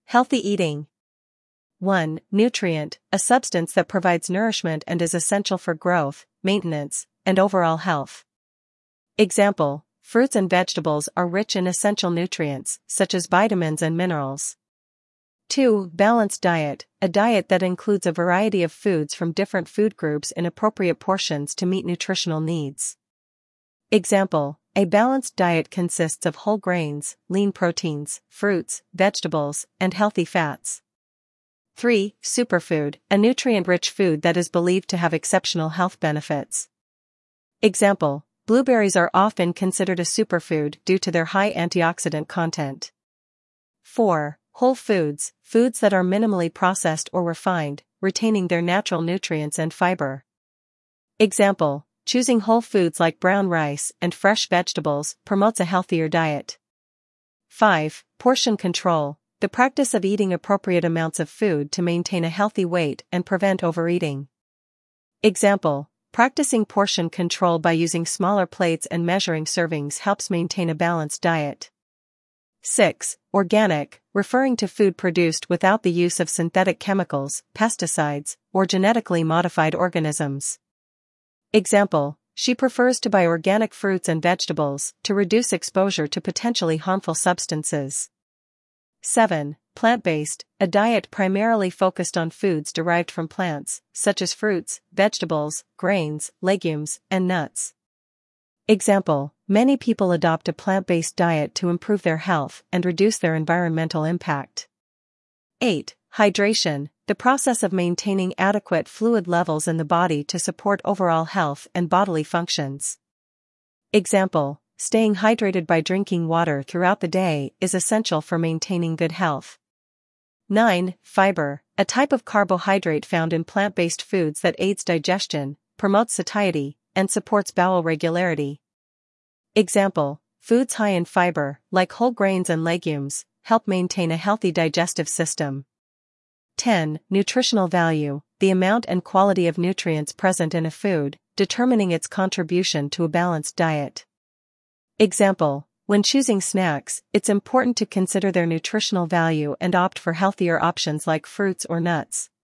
Healthy eating. 1. Nutrient, a substance that provides nourishment and is essential for growth, maintenance, and overall health. Example: fruits and vegetables are rich in essential nutrients, such as vitamins and minerals. 2. Balanced diet, a diet that includes a variety of foods from different food groups in appropriate portions to meet nutritional needs. Example: a balanced diet consists of whole grains, lean proteins, fruits, vegetables, and healthy fats. 3. Superfood, a nutrient-rich food that is believed to have exceptional health benefits. Example: blueberries are often considered a superfood due to their high antioxidant content. 4. Whole foods, foods that are minimally processed or refined, retaining their natural nutrients and fiber. Example: choosing whole foods like brown rice and fresh vegetables promotes a healthier diet. 5. Portion control, the practice of eating appropriate amounts of food to maintain a healthy weight and prevent overeating. Example: practicing portion control by using smaller plates and measuring servings helps maintain a balanced diet. 6. Organic, referring to food produced without the use of synthetic chemicals, pesticides, or genetically modified organisms. Example: she prefers to buy organic fruits and vegetables to reduce exposure to potentially harmful substances. 7. Plant-based, a diet primarily focused on foods derived from plants, such as fruits, vegetables, grains, legumes, and nuts. Example: many people adopt a plant-based diet to improve their health and reduce their environmental impact. 8. Hydration, the process of maintaining adequate fluid levels in the body to support overall health and bodily functions. Example: staying hydrated by drinking water throughout the day is essential for maintaining good health. 9. Fiber, a type of carbohydrate found in plant-based foods that aids digestion, promotes satiety, and supports bowel regularity. Example: foods high in fiber, like whole grains and legumes, help maintain a healthy digestive system. 10. Nutritional value, the amount and quality of nutrients present in a food, determining its contribution to a balanced diet. Example: when choosing snacks, it's important to consider their nutritional value and opt for healthier options like fruits or nuts.